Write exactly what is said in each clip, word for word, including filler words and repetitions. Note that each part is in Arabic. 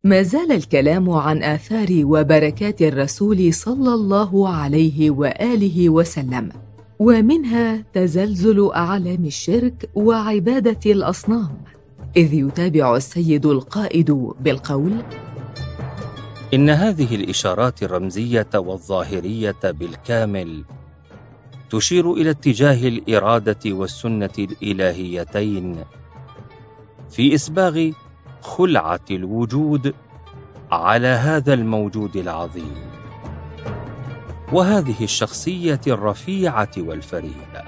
ما زال الكلام عن آثار وبركات الرسول صلى الله عليه وآله وسلم، ومنها تزلزل أعلام الشرك وعبادة الأصنام، إذ يتابع السيد القائد بالقول: إن هذه الإشارات الرمزية والظاهرية بالكامل تشير إلى اتجاه الإرادة والسنة الإلهيتين في إسباغ خلعة الوجود على هذا الموجود العظيم وهذه الشخصية الرفيعة والفريدة.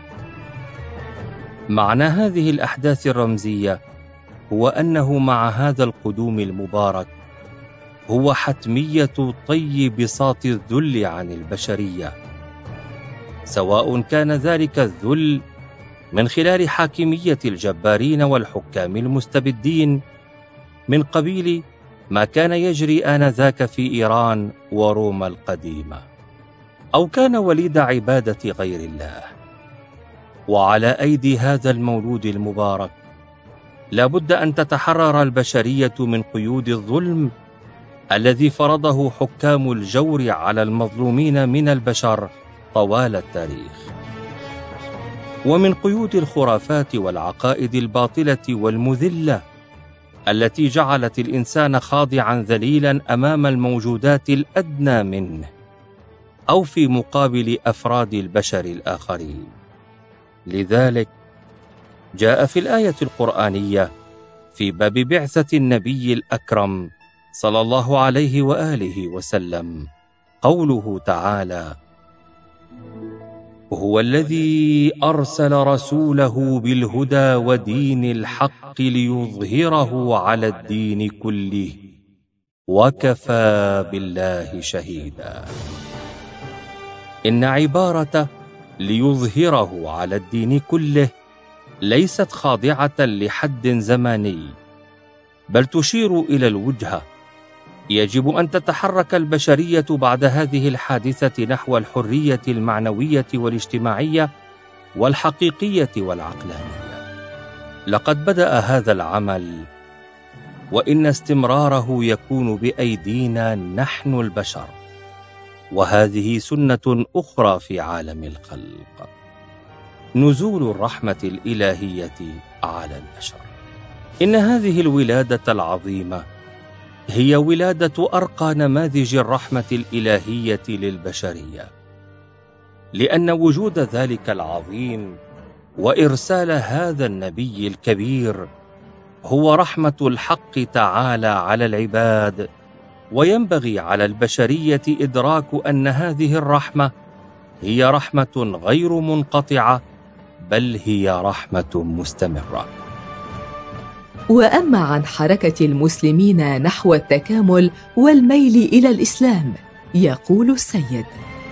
معنى هذه الأحداث الرمزية هو أنه مع هذا القدوم المبارك هو حتمية طي بساط الذل عن البشرية، سواء كان ذلك الذل من خلال حاكمية الجبارين والحكام المستبدين من قبيل ما كان يجري آنذاك في إيران وروما القديمة، أو كان وليد عبادة غير الله. وعلى أيدي هذا المولود المبارك لا بد أن تتحرر البشرية من قيود الظلم الذي فرضه حكام الجور على المظلومين من البشر طوال التاريخ، ومن قيود الخرافات والعقائد الباطلة والمذلة التي جعلت الإنسان خاضعا ذليلا أمام الموجودات الأدنى منه أو في مقابل أفراد البشر الآخرين. لذلك جاء في الآية القرآنية في باب بعثة النبي الأكرم صلى الله عليه وآله وسلم قوله تعالى: هو الذي أرسل رسوله بالهدى ودين الحق ليظهره على الدين كله وكفى بالله شهيدا. إن عبارة ليظهره على الدين كله ليست خاضعة لحد زماني، بل تشير إلى الوجهة. يجب أن تتحرك البشرية بعد هذه الحادثة نحو الحرية المعنوية والاجتماعية والحقيقية والعقلانية. لقد بدأ هذا العمل، وإن استمراره يكون بأيدينا نحن البشر، وهذه سنة أخرى في عالم الخلق: نزول الرحمة الإلهية على البشر. إن هذه الولادة العظيمة هي ولادة أرقى نماذج الرحمة الإلهية للبشرية، لأن وجود ذلك العظيم وإرسال هذا النبي الكبير هو رحمة الحق تعالى على العباد، وينبغي على البشرية إدراك أن هذه الرحمة هي رحمة غير منقطعة، بل هي رحمة مستمرة. وأما عن حركة المسلمين نحو التكامل والميل إلى الإسلام، يقول السيد: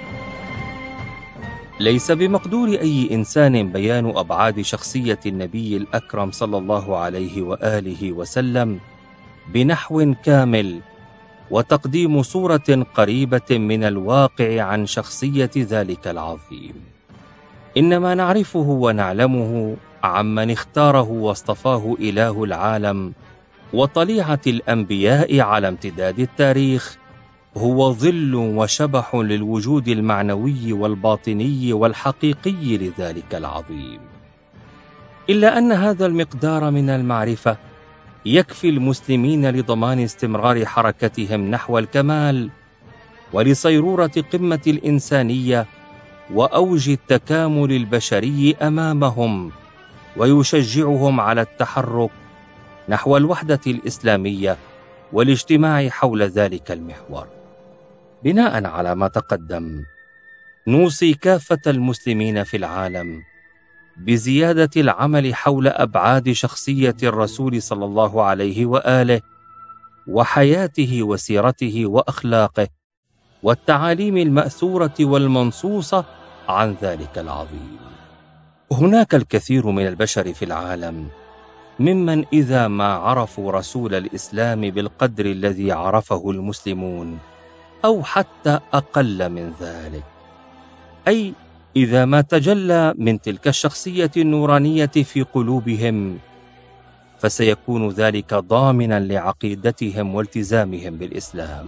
ليس بمقدور أي إنسان بيان أبعاد شخصية النبي الأكرم صلى الله عليه وآله وسلم بنحو كامل، وتقديم صورة قريبة من الواقع عن شخصية ذلك العظيم. إنما نعرفه ونعلمه عمن اختاره واصطفاه إله العالم وطليعة الأنبياء على امتداد التاريخ، هو ظل وشبح للوجود المعنوي والباطني والحقيقي لذلك العظيم. إلا أن هذا المقدار من المعرفة يكفي المسلمين لضمان استمرار حركتهم نحو الكمال ولصيرورة قمة الإنسانية وأوج التكامل البشري أمامهم، ويشجعهم على التحرك نحو الوحدة الإسلامية والاجتماع حول ذلك المحور. بناء على ما تقدم، نوصي كافة المسلمين في العالم بزيادة العمل حول أبعاد شخصية الرسول صلى الله عليه وآله وحياته وسيرته وأخلاقه والتعاليم المأثورة والمنصوصة عن ذلك العظيم. هناك الكثير من البشر في العالم ممن إذا ما عرفوا رسول الإسلام بالقدر الذي عرفه المسلمون أو حتى أقل من ذلك، أي إذا ما تجلى من تلك الشخصية النورانية في قلوبهم، فسيكون ذلك ضامنا لعقيدتهم والتزامهم بالإسلام.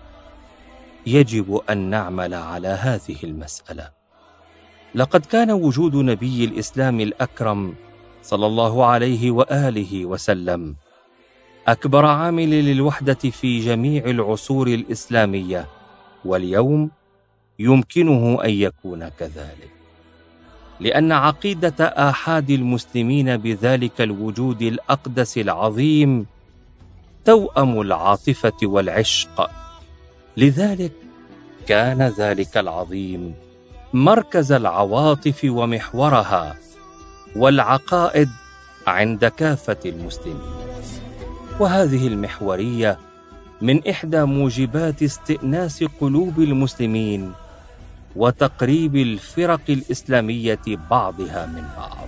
يجب أن نعمل على هذه المسألة. لقد كان وجود نبي الإسلام الأكرم صلى الله عليه وآله وسلم أكبر عامل للوحدة في جميع العصور الإسلامية، واليوم يمكنه أن يكون كذلك، لأن عقيدة آحاد المسلمين بذلك الوجود الأقدس العظيم توأم العاطفة والعشق. لذلك كان ذلك العظيم مركز العواطف ومحورها والعقائد عند كافة المسلمين. وهذه المحورية من إحدى موجبات استئناس قلوب المسلمين وتقريب الفرق الإسلامية بعضها من بعض.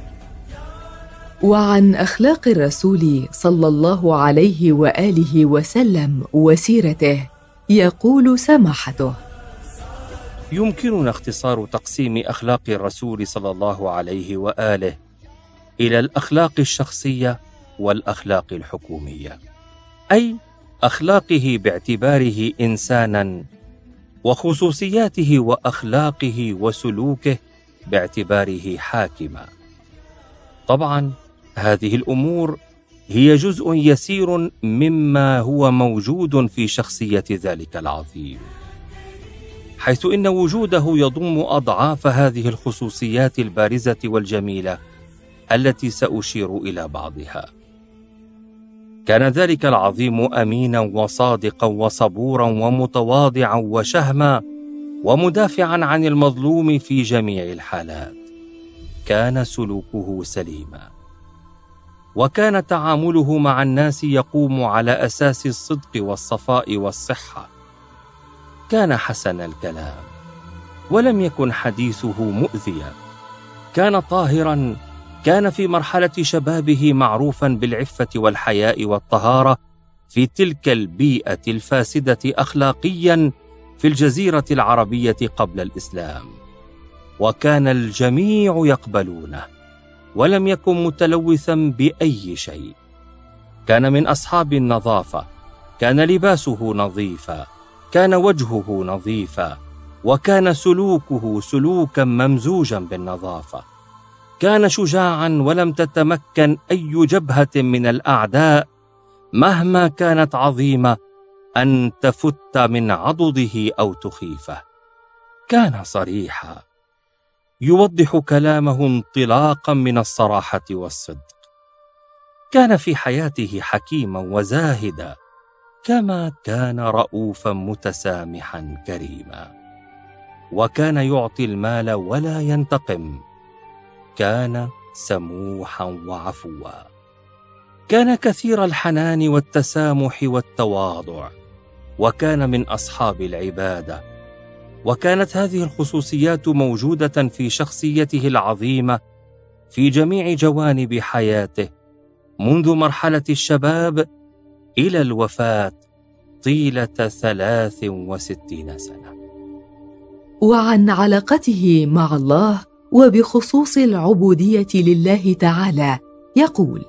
وعن أخلاق الرسول صلى الله عليه وآله وسلم وسيرته يقول سماحته: يمكننا اختصار تقسيم أخلاق الرسول صلى الله عليه وآله إلى الأخلاق الشخصية والأخلاق الحكومية، أي أخلاقه باعتباره إنسانا، وخصوصياته وأخلاقه وسلوكه باعتباره حاكما. طبعا هذه الأمور هي جزء يسير مما هو موجود في شخصية ذلك العظيم، حيث إن وجوده يضم أضعاف هذه الخصوصيات البارزة والجميلة التي سأشير إلى بعضها. كان ذلك العظيم أمينا وصادقا وصبورا ومتواضعا وشهما ومدافعا عن المظلوم في جميع الحالات. كان سلوكه سليما، وكان تعامله مع الناس يقوم على أساس الصدق والصفاء والصحة. كان حسن الكلام، ولم يكن حديثه مؤذيا. كان طاهرا، كان في مرحلة شبابه معروفا بالعفة والحياء والطهارة في تلك البيئة الفاسدة أخلاقيا في الجزيرة العربية قبل الإسلام، وكان الجميع يقبلونه، ولم يكن متلوثا بأي شيء. كان من أصحاب النظافة، كان لباسه نظيفا، كان وجهه نظيفا، وكان سلوكه سلوكا ممزوجا بالنظافة. كان شجاعا، ولم تتمكن أي جبهة من الأعداء مهما كانت عظيمة أن تفت من عضده أو تخيفه. كان صريحا، يوضح كلامه انطلاقا من الصراحة والصدق. كان في حياته حكيما وزاهدا، كما كان رؤوفا متسامحا كريما. وكان يعطي المال ولا ينتقم. كان سموحا وعفوا. كان كثير الحنان والتسامح والتواضع، وكان من أصحاب العبادة. وكانت هذه الخصوصيات موجودة في شخصيته العظيمة في جميع جوانب حياته، منذ مرحلة الشباب إلى الوفاة طيلة ثلاث وستين سنة. وعن علاقته مع الله وبخصوص العبودية لله تعالى يقول: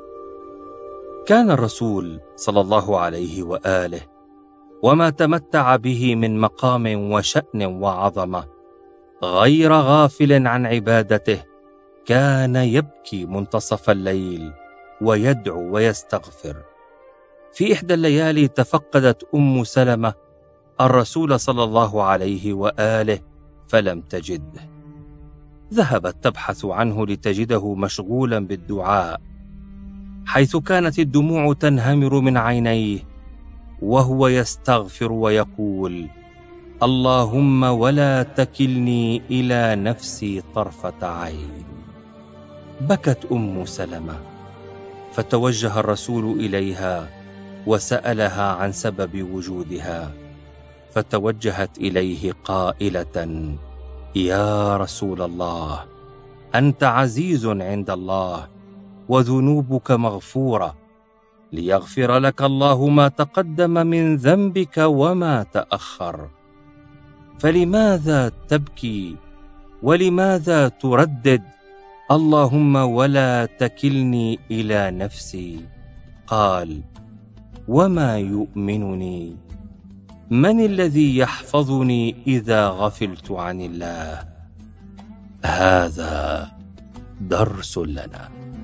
كان الرسول صلى الله عليه وآله وما تمتع به من مقام وشأن وعظمة غير غافل عن عبادته. كان يبكي منتصف الليل ويدعو ويستغفر. في إحدى الليالي تفقدت أم سلمة الرسول صلى الله عليه وآله فلم تجده. ذهبت تبحث عنه لتجده مشغولا بالدعاء، حيث كانت الدموع تنهمر من عينيه وهو يستغفر ويقول: اللهم ولا تكلني إلى نفسي طرفة عين. بكت أم سلمة، فتوجه الرسول إليها وسألها عن سبب وجودها، فتوجهت إليه قائلة: يا رسول الله، أنت عزيز عند الله وذنوبك مغفورة، ليغفر لك الله ما تقدم من ذنبك وما تأخر، فلماذا تبكي ولماذا تردد اللهم ولا تكلني إلى نفسي. قال: وما يؤمنني؟ من الذي يحفظني إذا غفلت عن الله؟ هذا درس لنا.